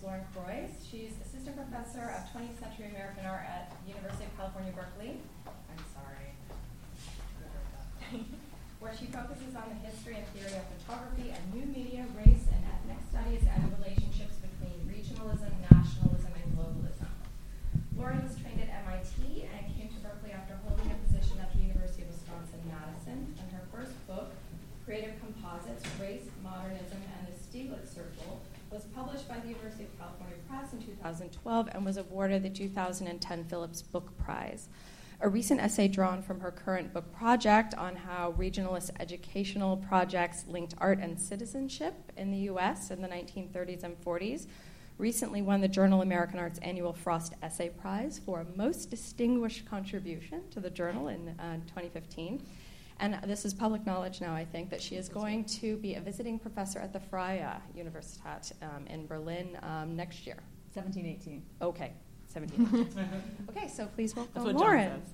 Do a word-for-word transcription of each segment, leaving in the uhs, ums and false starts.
Lauren Croix. She's Assistant Professor of twentieth Century American Art at the University of California, Berkeley. I'm sorry. Where she focuses on the history and theory of photography and new media, race and ethnic studies, and relationships between regionalism, nationalism, and globalism. Lauren was trained at M I T and came to Berkeley after holding a position at the University of Wisconsin-Madison, and her first book, Creative Composites, Race, Modernism, and the Stiglitz Circle, was published by the University of California Press in two thousand twelve and was awarded the two thousand ten Phillips Book Prize. A recent essay drawn from her current book project on how regionalist educational projects linked art and citizenship in the U S in the nineteen thirties and forties recently won the Journal American Art's annual Frost Essay Prize for a most distinguished contribution to the journal in uh, twenty fifteen. And this is public knowledge now, I think, that she is going to be a visiting professor at the Freie Universität um, in Berlin um, next year. seventeen eighteen. Okay, seventeen eighteen. Okay, so please welcome That's what Lauren. John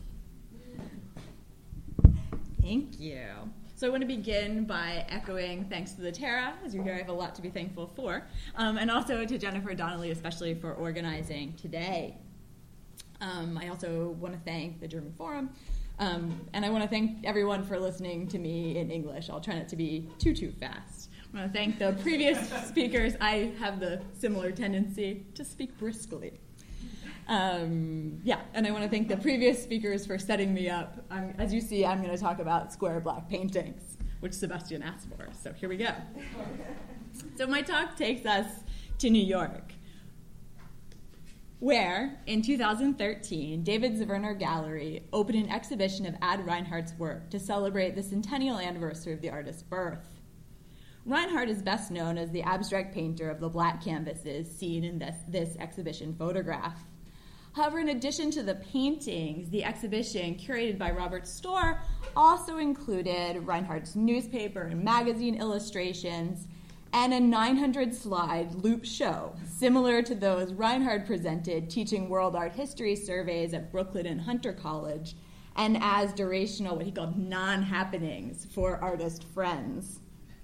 says. Thank you. So I want to begin by echoing thanks to the Terra. As you hear, I have a lot to be thankful for. Um, and also to Jennifer Donnelly, especially for organizing today. Um, I also want to thank the German Forum. Um, and I want to thank everyone for listening to me in English. I'll try not to be too, too fast. I want to thank the previous speakers. I have the similar tendency to speak briskly. Um, yeah, and I want to thank the previous speakers for setting me up. I'm, as you see, I'm going to talk about square black paintings, which Sebastian asked for. So here we go. So my talk takes us to New York, where, in two thousand thirteen, David Zwirner Gallery opened an exhibition of Ad Reinhardt's work to celebrate the centennial anniversary of the artist's birth. Reinhardt is best known as the abstract painter of the black canvases seen in this, this exhibition photograph. However, in addition to the paintings, the exhibition, curated by Robert Storr, also included Reinhardt's newspaper and magazine illustrations, and a nine hundred slide loop show, similar to those Reinhardt presented teaching world art history surveys at Brooklyn and Hunter College, and as durational, what he called non-happenings for artist friends.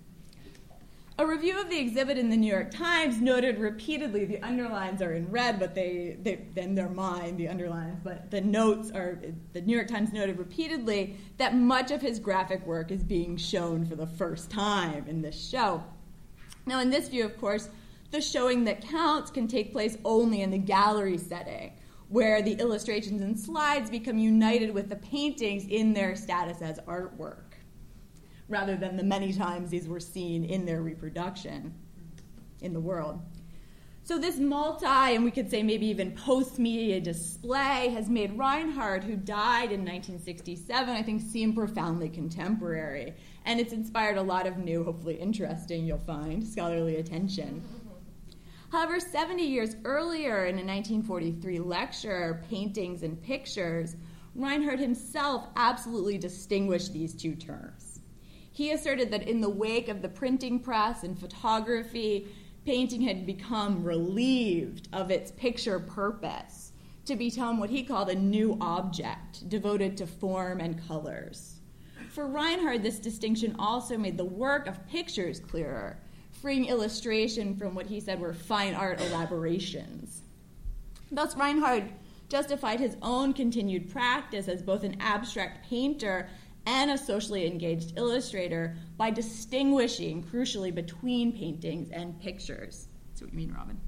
A review of the exhibit in the New York Times noted repeatedly, the underlines are in red, but they, they then they're mine, the underlines, but the notes are, the New York Times noted repeatedly that much of his graphic work is being shown for the first time in this show. Now, in this view, of course, the showing that counts can take place only in the gallery setting, where the illustrations and slides become united with the paintings in their status as artwork, rather than the many times these were seen in their reproduction in the world. So this multi, and we could say maybe even post-media display, has made Reinhardt, who died in nineteen sixty-seven, I think, seem profoundly contemporary. And it's inspired a lot of new, hopefully interesting, you'll find, scholarly attention. However, seventy years earlier, in a nineteen forty-three lecture, Paintings and Pictures, Reinhardt himself absolutely distinguished these two terms. He asserted that in the wake of the printing press and photography, painting had become relieved of its picture purpose to become what he called a new object, devoted to form and colors. For Reinhardt, this distinction also made the work of pictures clearer, freeing illustration from what he said were fine art elaborations. Thus, Reinhardt justified his own continued practice as both an abstract painter and a socially engaged illustrator by distinguishing, crucially, between paintings and pictures. That's what you mean, Robin.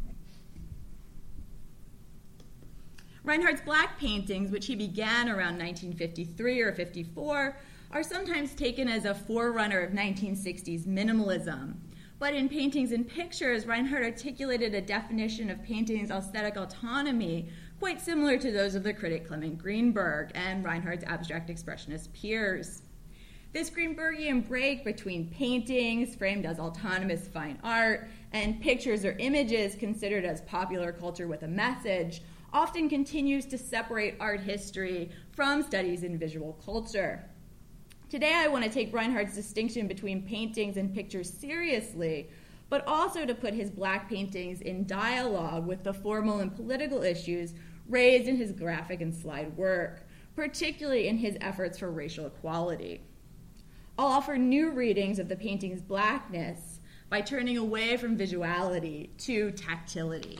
Reinhardt's black paintings, which he began around nineteen fifty-three or fifty-four, are sometimes taken as a forerunner of nineteen sixties minimalism. But in Paintings and Pictures, Reinhardt articulated a definition of painting's aesthetic autonomy quite similar to those of the critic Clement Greenberg and Reinhardt's abstract expressionist peers. This Greenbergian break between paintings, framed as autonomous fine art, and pictures or images considered as popular culture with a message, often continues to separate art history from studies in visual culture. Today, I want to take Reinhardt's distinction between paintings and pictures seriously, but also to put his black paintings in dialogue with the formal and political issues raised in his graphic and slide work, particularly in his efforts for racial equality. I'll offer new readings of the painting's blackness, by turning away from visuality to tactility.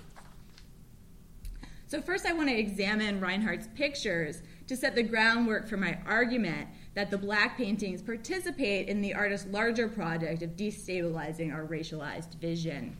So first I want to examine Reinhardt's pictures to set the groundwork for my argument that the black paintings participate in the artist's larger project of destabilizing our racialized vision.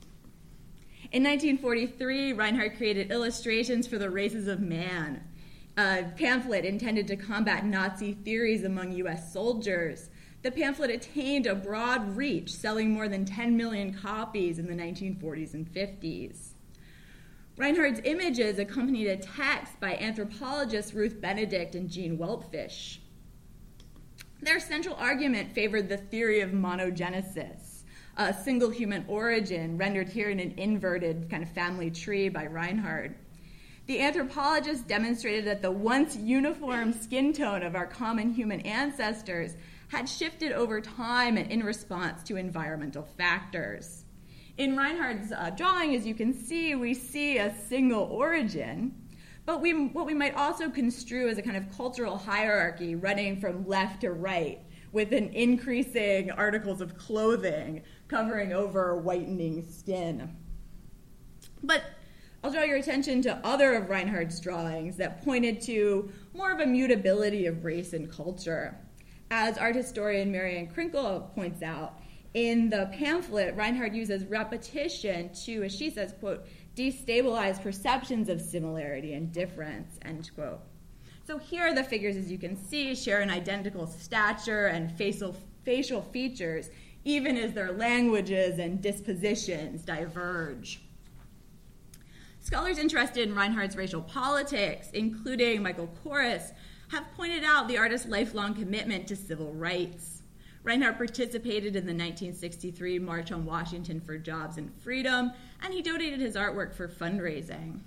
In nineteen forty-three, Reinhardt created Illustrations for the Races of Man, a pamphlet intended to combat Nazi theories among U S soldiers. The pamphlet attained a broad reach, selling more than ten million copies in the nineteen forties and fifties. Reinhardt's images accompanied a text by anthropologists Ruth Benedict and Jean Weltfish. Their central argument favored the theory of monogenesis, a single human origin, rendered here in an inverted kind of family tree by Reinhardt. The anthropologists demonstrated that the once uniform skin tone of our common human ancestors had shifted over time and in response to environmental factors. In Reinhardt's uh, drawing, as you can see, we see a single origin, but we, what we might also construe as a kind of cultural hierarchy running from left to right, with an increasing articles of clothing covering over whitening skin. But I'll draw your attention to other of Reinhardt's drawings that pointed to more of a mutability of race and culture. As art historian Marianne Krinkle points out, in the pamphlet, Reinhardt uses repetition to, as she says, quote, destabilize perceptions of similarity and difference, end quote. So here the figures, as you can see, share an identical stature and facial, facial features, even as their languages and dispositions diverge. Scholars interested in Reinhardt's racial politics, including Michael Korris, have pointed out the artist's lifelong commitment to civil rights. Reinhardt participated in the nineteen sixty-three March on Washington for Jobs and Freedom, and he donated his artwork for fundraising.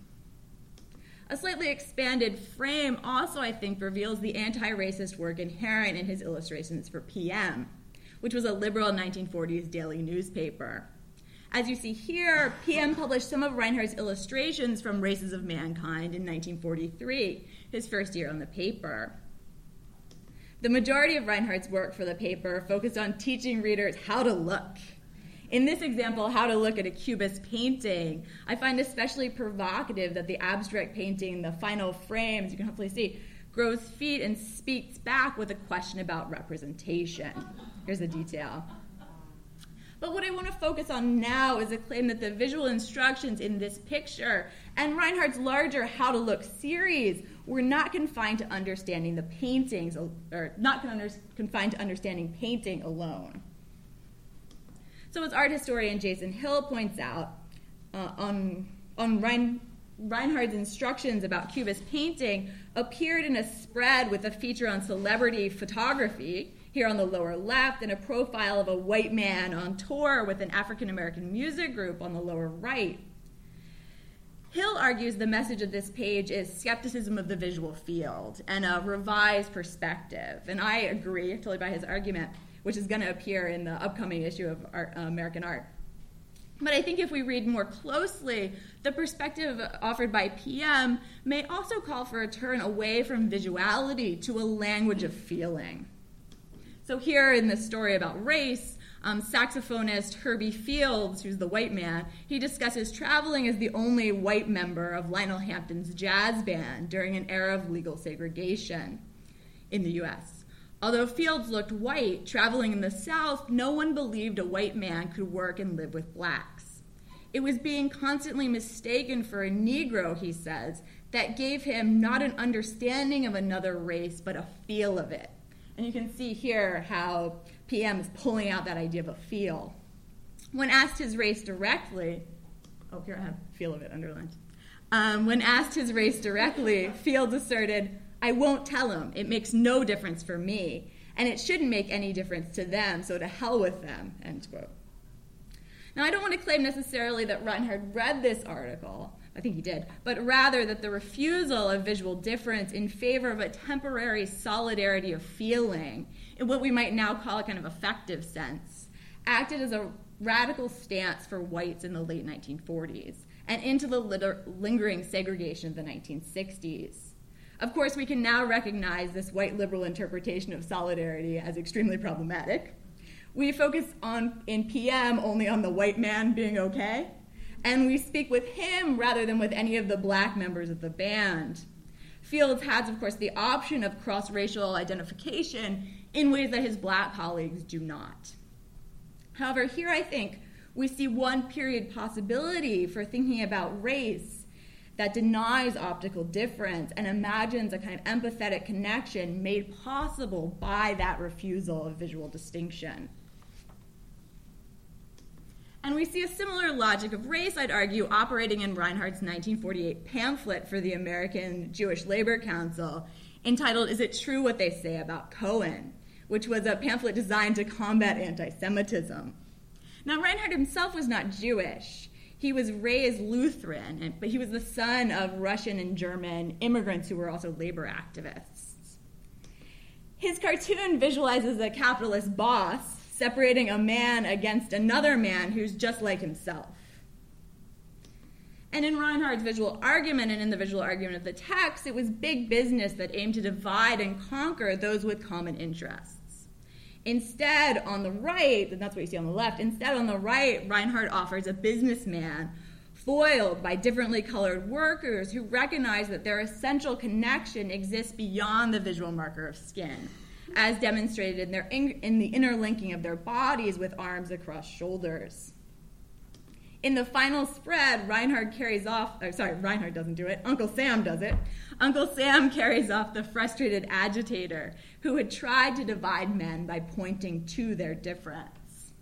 A slightly expanded frame also, I think, reveals the anti-racist work inherent in his illustrations for P M, which was a liberal nineteen forties daily newspaper. As you see here, P M published some of Reinhardt's illustrations from Races of Mankind in nineteen forty-three, his first year on the paper. The majority of Reinhardt's work for the paper focused on teaching readers how to look. In this example, how to look at a Cubist painting, I find especially provocative that the abstract painting, the final frame, as you can hopefully see, grows feet and speaks back with a question about representation. Here's a detail. But what I want to focus on now is a claim that the visual instructions in this picture and Reinhardt's larger How to Look series were not confined to understanding the paintings, or not confined to understanding painting alone. So as art historian Jason Hill points out, uh, on, on Rein, Reinhardt's instructions about Cubist painting appeared in a spread with a feature on celebrity photography, here on the lower left, and a profile of a white man on tour with an African-American music group on the lower right. Hill argues the message of this page is skepticism of the visual field and a revised perspective, and I agree totally by his argument, which is going to appear in the upcoming issue of Art, uh, American Art. But I think if we read more closely, the perspective offered by P M may also call for a turn away from visuality to a language of feeling. So here in the story about race, um, saxophonist Herbie Fields, who's the white man, he discusses traveling as the only white member of Lionel Hampton's jazz band during an era of legal segregation in the U S. Although Fields looked white, traveling in the South, no one believed a white man could work and live with blacks. It was being constantly mistaken for a Negro, he says, that gave him not an understanding of another race, but a feel of it. And you can see here how P M is pulling out that idea of a feel. When asked his race directly, oh, here I have feel of it underlined. Um, when asked his race directly, Fields asserted, I won't tell him. It makes no difference for me, and it shouldn't make any difference to them, so to hell with them, end quote. Now, I don't want to claim necessarily that Reinhardt read this article, I think he did, but rather that the refusal of visual difference in favor of a temporary solidarity of feeling, in what we might now call a kind of affective sense, acted as a radical stance for whites in the late nineteen forties and into the litter- lingering segregation of the nineteen sixties. Of course, we can now recognize this white liberal interpretation of solidarity as extremely problematic. We focus on, in P M, only on the white man being okay, and we speak with him rather than with any of the black members of the band. Fields has, of course, the option of cross-racial identification in ways that his black colleagues do not. However, here I think we see one period possibility for thinking about race that denies optical difference and imagines a kind of empathetic connection made possible by that refusal of visual distinction. And we see a similar logic of race, I'd argue, operating in Reinhardt's nineteen forty-eight pamphlet for the American Jewish Labor Council, entitled Is It True What They Say About Cohen?, which was a pamphlet designed to combat anti-Semitism. Now, Reinhardt himself was not Jewish. He was raised Lutheran, but he was the son of Russian and German immigrants who were also labor activists. His cartoon visualizes a capitalist boss separating a man against another man who's just like himself. And in Reinhardt's visual argument and in the visual argument of the text, it was big business that aimed to divide and conquer those with common interests. Instead, on the right, and that's what you see on the left, instead on the right, Reinhardt offers a businessman foiled by differently colored workers who recognize that their essential connection exists beyond the visual marker of skin, as demonstrated in, their in, in the interlinking of their bodies with arms across shoulders. In the final spread, Reinhardt carries off, or sorry, Reinhardt doesn't do it, Uncle Sam does it. Uncle Sam carries off the frustrated agitator who had tried to divide men by pointing to their difference.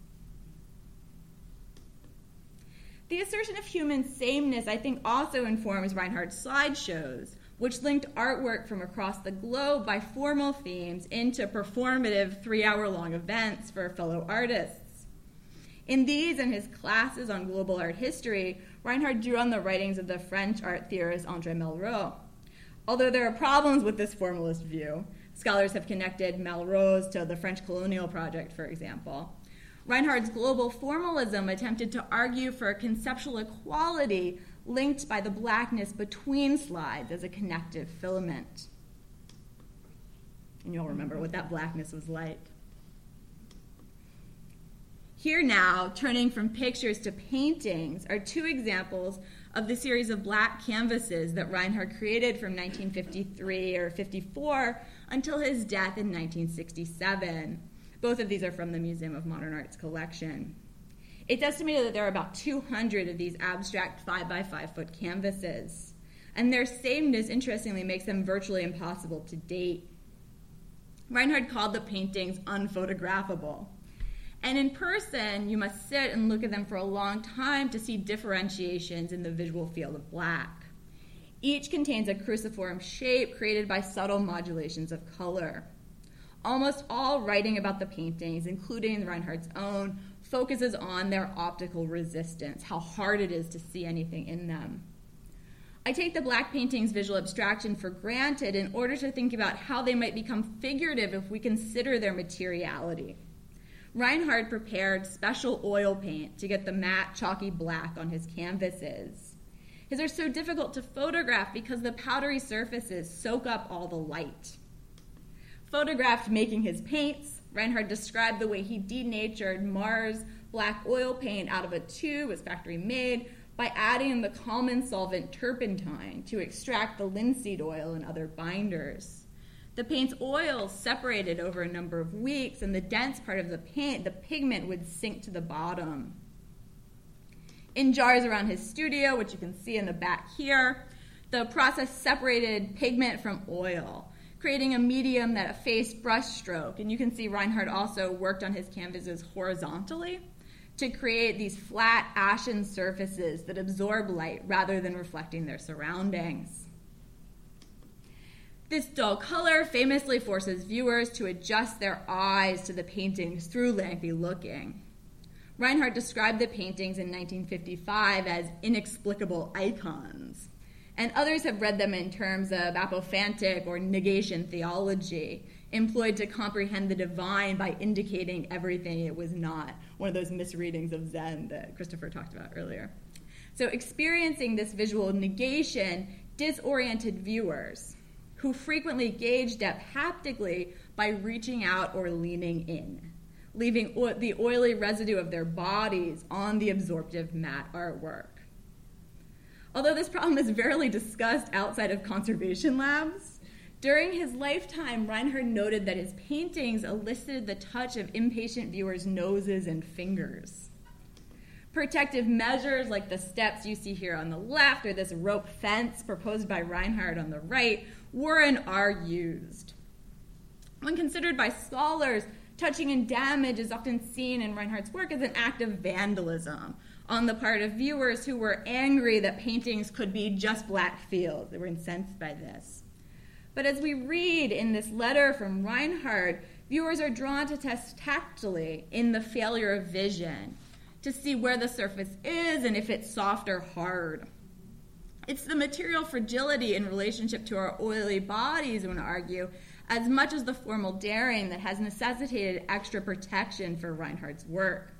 The assertion of human sameness, I think, also informs Reinhardt's slideshows, which linked artwork from across the globe by formal themes into performative three-hour-long events for fellow artists. In these and his classes on global art history, Reinhardt drew on the writings of the French art theorist André Malraux. Although there are problems with this formalist view, scholars have connected Malraux to the French colonial project, for example. Reinhardt's global formalism attempted to argue for a conceptual equality linked by the blackness between slides as a connective filament. And you'll remember what that blackness was like. Here now, turning from pictures to paintings, are two examples of the series of black canvases that Reinhardt created from nineteen fifty-three or fifty-four until his death in nineteen sixty-seven. Both of these are from the Museum of Modern Art's collection. It's estimated that there are about two hundred of these abstract five by five foot canvases, and their sameness, interestingly, makes them virtually impossible to date. Reinhardt called the paintings unphotographable. And in person, you must sit and look at them for a long time to see differentiations in the visual field of black. Each contains a cruciform shape created by subtle modulations of color. Almost all writing about the paintings, including Reinhardt's own, focuses on their optical resistance, how hard it is to see anything in them. I take the black painting's visual abstraction for granted in order to think about how they might become figurative if we consider their materiality. Reinhardt prepared special oil paint to get the matte, chalky black on his canvases. His are so difficult to photograph because the powdery surfaces soak up all the light. Photographed making his paints, Reinhardt described the way he denatured Mars black oil paint out of a tube, as factory made, by adding the common solvent turpentine to extract the linseed oil and other binders. The paint's oils separated over a number of weeks, and the dense part of the paint, the pigment, would sink to the bottom. In jars around his studio, which you can see in the back here, the process separated pigment from oil, creating a medium that effaced brushstroke. And you can see Reinhardt also worked on his canvases horizontally to create these flat, ashen surfaces that absorb light rather than reflecting their surroundings. This dull color famously forces viewers to adjust their eyes to the paintings through lengthy looking. Reinhardt described the paintings in nineteen fifty-five as inexplicable icons, and others have read them in terms of apophantic or negation theology, employed to comprehend the divine by indicating everything it was not, one of those misreadings of Zen that Christopher talked about earlier. So experiencing this visual negation disoriented viewers, who frequently gauge depth haptically by reaching out or leaning in. leaving o- the oily residue of their bodies on the absorptive matte artwork. Although this problem is rarely discussed outside of conservation labs, during his lifetime, Reinhard noted that his paintings elicited the touch of impatient viewers' noses and fingers. Protective measures like the steps you see here on the left or this rope fence proposed by Reinhard on the right were and are used. When considered by scholars, touching and damage is often seen in Reinhard's work as an act of vandalism on the part of viewers who were angry that paintings could be just black fields. They were incensed by this. But as we read in this letter from Reinhard, viewers are drawn to test tactily in the failure of vision to see where the surface is and if it's soft or hard. It's the material fragility in relationship to our oily bodies, I want to argue, as much as the formal daring that has necessitated extra protection for Reinhard's work.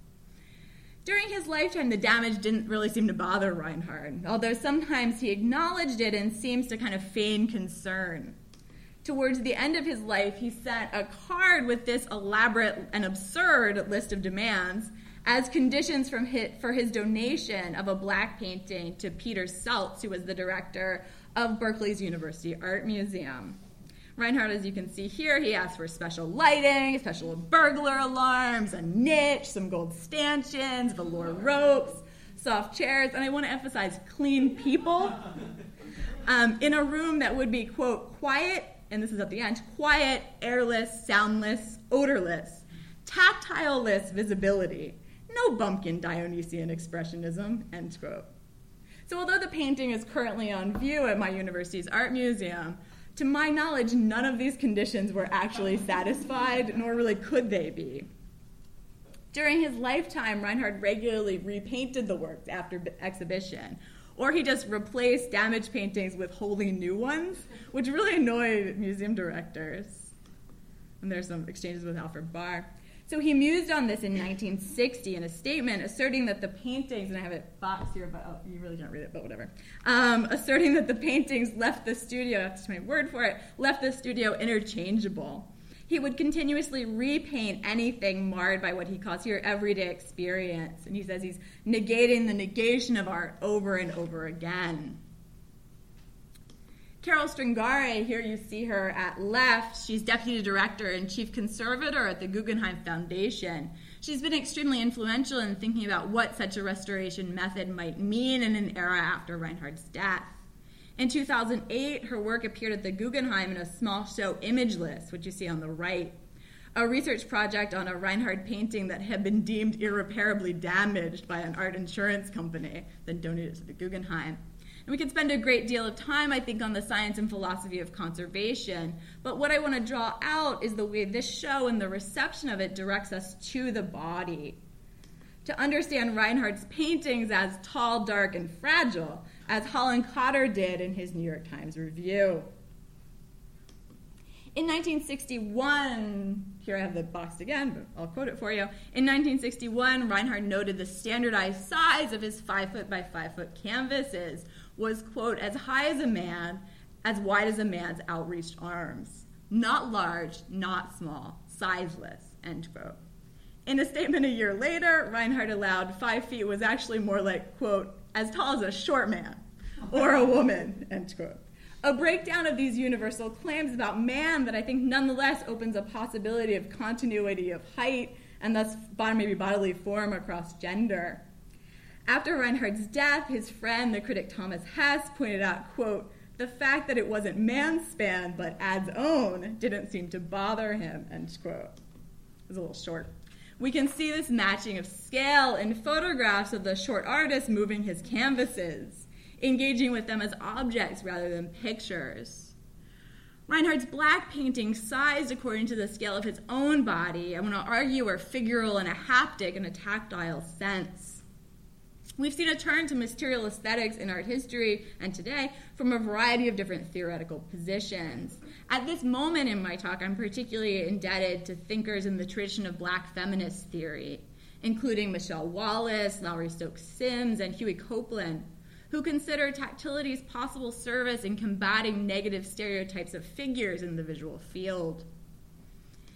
During his lifetime, the damage didn't really seem to bother Reinhard, although sometimes he acknowledged it and seems to kind of feign concern. Towards the end of his life, he sent a card with this elaborate and absurd list of demands as conditions from his, for his donation of a black painting to Peter Seltz, who was the director of Berkeley's University Art Museum. Reinhard, as you can see here, he asked for special lighting, special burglar alarms, a niche, some gold stanchions, velour ropes, soft chairs, and I want to emphasize clean people um, in a room that would be, quote, quiet, and this is at the end, quiet, airless, soundless, odorless, tactile-less visibility, no bumpkin Dionysian expressionism, end quote. So although the painting is currently on view at my university's art museum, to my knowledge, none of these conditions were actually satisfied, nor really could they be. During his lifetime, Reinhard regularly repainted the works after exhibition, or he just replaced damaged paintings with wholly new ones, which really annoyed museum directors. And there's some exchanges with Alfred Barr. So he mused on this in nineteen sixty in a statement asserting that the paintings, and I have it boxed here, but oh, you really don't read it, but whatever, um, asserting that the paintings left the studio, that's my word for it, left the studio interchangeable. He would continuously repaint anything marred by what he calls here everyday experience, and he says he's negating the negation of art over and over again. Carol Stringare, here you see her at left. She's deputy director and chief conservator at the Guggenheim Foundation. She's been extremely influential in thinking about what such a restoration method might mean in an era after Reinhard's death. In two thousand eight, her work appeared at the Guggenheim in a small show Imageless, which you see on the right, a research project on a Reinhard painting that had been deemed irreparably damaged by an art insurance company, then donated to the Guggenheim. And we could spend a great deal of time, I think, on the science and philosophy of conservation, but what I want to draw out is the way this show and the reception of it directs us to the body. To understand Reinhard's paintings as tall, dark, and fragile, as Holland Cotter did in his New York Times review. In nineteen sixty-one, here I have the box again, but I'll quote it for you. In nineteen sixty-one, Reinhard noted the standardized size of his five foot by five foot canvases was, quote, as high as a man, as wide as a man's outreached arms. Not large, not small, sizeless, end quote. In a statement a year later, Reinhard allowed five feet was actually more like, quote, as tall as a short man or a woman, end quote. A breakdown of these universal claims about man that I think nonetheless opens a possibility of continuity of height and thus maybe bodily form across gender. After Reinhard's death, his friend, the critic Thomas Hess, pointed out, quote, the fact that it wasn't man's span but ad's own didn't seem to bother him, end quote. It was a little short. We can see this matching of scale in photographs of the short artist moving his canvases, engaging with them as objects rather than pictures. Reinhard's black paintings, sized according to the scale of his own body, I want to argue are figural in a haptic and a tactile sense. We've seen a turn to material aesthetics in art history and today from a variety of different theoretical positions. At this moment in my talk, I'm particularly indebted to thinkers in the tradition of black feminist theory, including Michelle Wallace, Lowry Stokes Sims, and Huey Copeland, who consider tactility's possible service in combating negative stereotypes of figures in the visual field.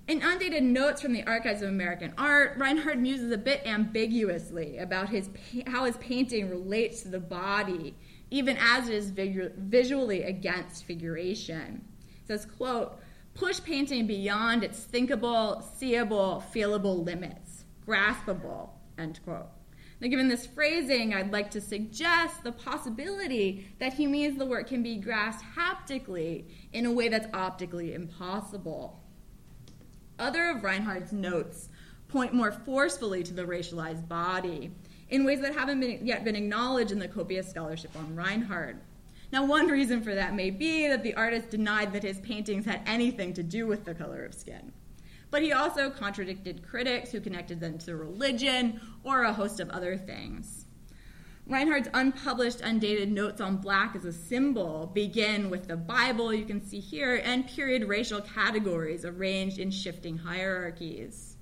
In Undated Notes from the Archives of American Art, Reinhard muses a bit ambiguously about his how his painting relates to the body, even as it is visually against figuration. It says, quote, push painting beyond its thinkable, seeable, feelable limits, graspable, end quote. Now, given this phrasing, I'd like to suggest the possibility that he means the work can be grasped haptically in a way that's optically impossible. Other of Reinhardt's notes point more forcefully to the racialized body in ways that haven't been, yet been acknowledged in the copious scholarship on Reinhardt. Now, one reason for that may be that the artist denied that his paintings had anything to do with the color of skin. But he also contradicted critics who connected them to religion or a host of other things. Reinhardt's unpublished, undated notes on black as a symbol begin with the Bible, you can see here, and period racial categories arranged in shifting hierarchies.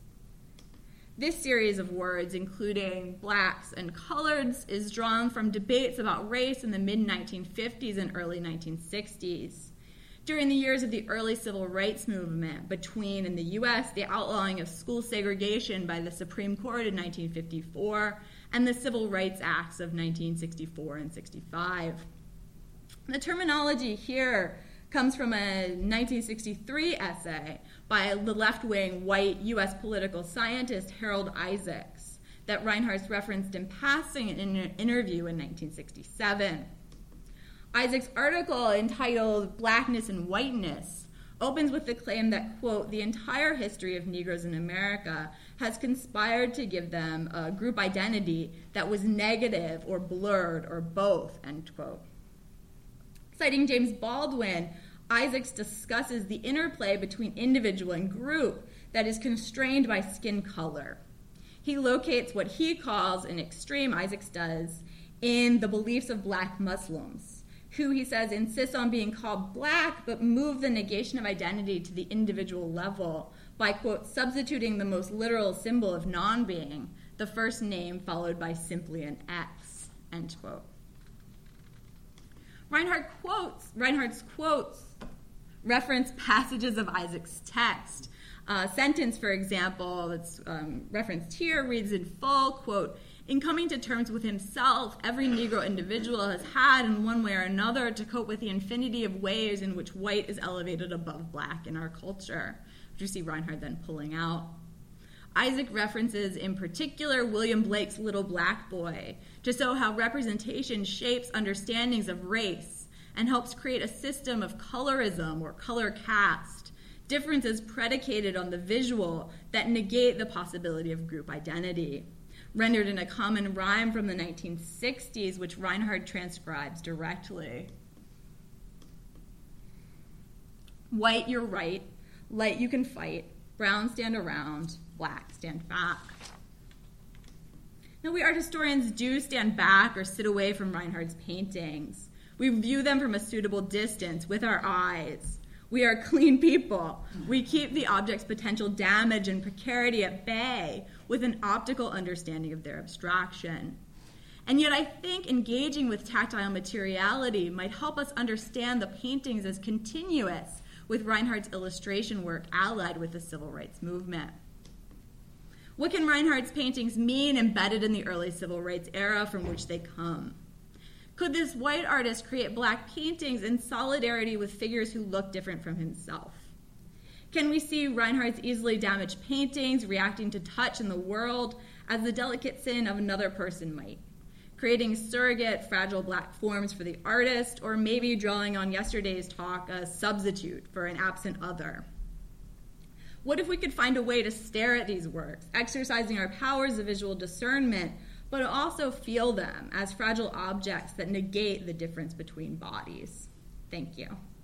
This series of words, including blacks and coloreds, is drawn from debates about race in the mid nineteen fifties and early nineteen sixties. During the years of the early civil rights movement, between, in the U S, the outlawing of school segregation by the Supreme Court in nineteen fifty-four and the Civil Rights Acts of nineteen sixty-four and sixty-five. The terminology here comes from a nineteen sixty-three essay by the left-wing white U S political scientist Harold Isaacs that Reinhardt referenced in passing in an interview in nineteen sixty-seven. Isaacs' article, entitled Blackness and Whiteness, opens with the claim that, quote, the entire history of Negroes in America has conspired to give them a group identity that was negative or blurred or both, end quote. Citing James Baldwin, Isaacs discusses the interplay between individual and group that is constrained by skin color. He locates what he calls an extreme, Isaacs does, in the beliefs of black Muslims, who, he says, insists on being called black but move the negation of identity to the individual level by, quote, substituting the most literal symbol of non-being, the first name followed by simply an X, end quote. Reinhardt quotes, Reinhardt's quotes reference passages of Isaacs' text. A sentence, for example, that's um, referenced here reads in full, quote, in coming to terms with himself, every Negro individual has had, in one way or another, to cope with the infinity of ways in which white is elevated above black in our culture, which you see Reinhardt then pulling out. Isaac references, in particular, William Blake's Little Black Boy to show how representation shapes understandings of race and helps create a system of colorism or color caste, differences predicated on the visual that negate the possibility of group identity, rendered in a common rhyme from the nineteen sixties, which Reinhardt transcribes directly. White, you're right. Light, you can fight. Brown, stand around. Black, stand back. Now, we art historians do stand back or sit away from Reinhardt's paintings. We view them from a suitable distance with our eyes. We are clean people. We keep the object's potential damage and precarity at bay with an optical understanding of their abstraction. And yet I think engaging with tactile materiality might help us understand the paintings as continuous with Reinhardt's illustration work allied with the civil rights movement. What can Reinhardt's paintings mean embedded in the early civil rights era from which they come? Could this white artist create black paintings in solidarity with figures who look different from himself? Can we see Reinhardt's easily damaged paintings reacting to touch in the world as the delicate sin of another person might, creating surrogate, fragile black forms for the artist, or maybe drawing on yesterday's talk, a substitute for an absent other? What if we could find a way to stare at these works, exercising our powers of visual discernment, but also feel them as fragile objects that negate the difference between bodies? Thank you.